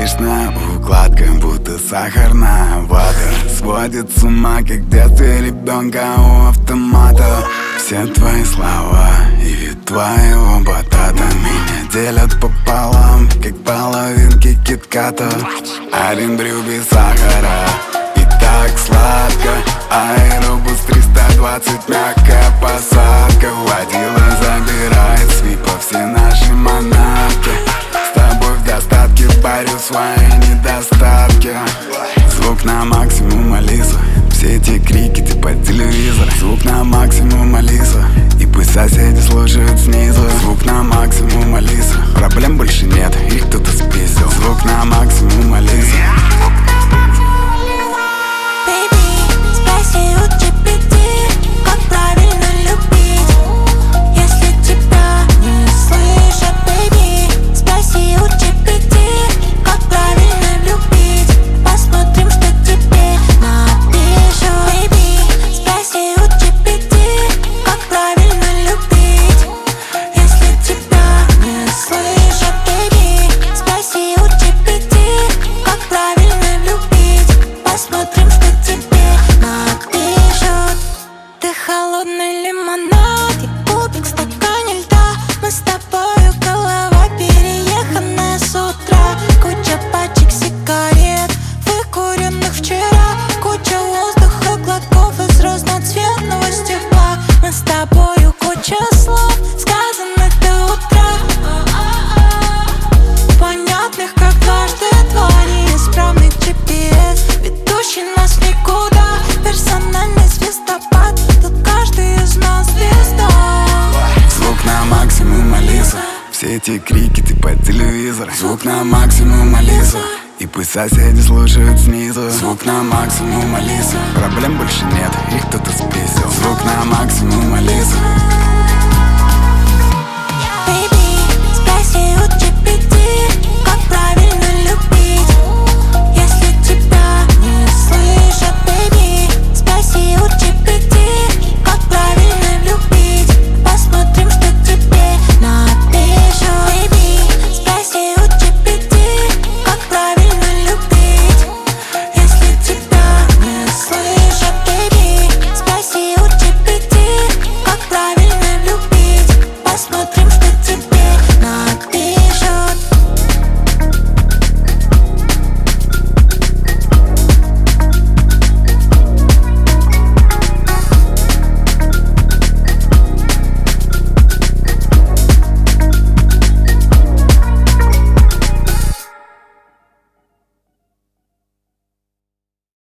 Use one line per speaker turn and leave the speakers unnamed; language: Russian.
Привычная укладка, будто сахарная вата. Сводит с ума, как в детстве ребенка у автомата. Все твои слова и вид твоего батата меня делят пополам, как половинки китката. Один брю без сахара и так сладко. Аэробус 320, мягкая посадка. Водила забирает свипа все наши монархи. С тобой в достатке парю свои недостатки. Звук на максимум, Алиса. Все эти крики ты под телевизор. Звук на максимум, Алиса. И пусть соседи слушают снизу. Звук на максимум, Алиса. Проблем больше нет, их кто-то спиздил. Звук на максимум, Алиса.
Холодный лимонад и кубик в стакане льда. Мы с тобою голова перееханная с утра. Куча пачек сигарет, выкуренных вчера. Куча воздуха, глотков из разноцветного стекла. Мы с тобою куча слов, сказанных до утра, понятных как дважды два. Неисправный GPS, ведущий нас никуда. Персональный звездопад, тут каждый из нас звезда.
Звук на максимум, Алиса. Все эти крики ты под телевизор. Звук на максимум, Алиса. И пусть соседи слушают снизу. Звук на максимум, Алиса. Проблем больше нет, их кто-то спиздил. Звук на максимум, Алиса.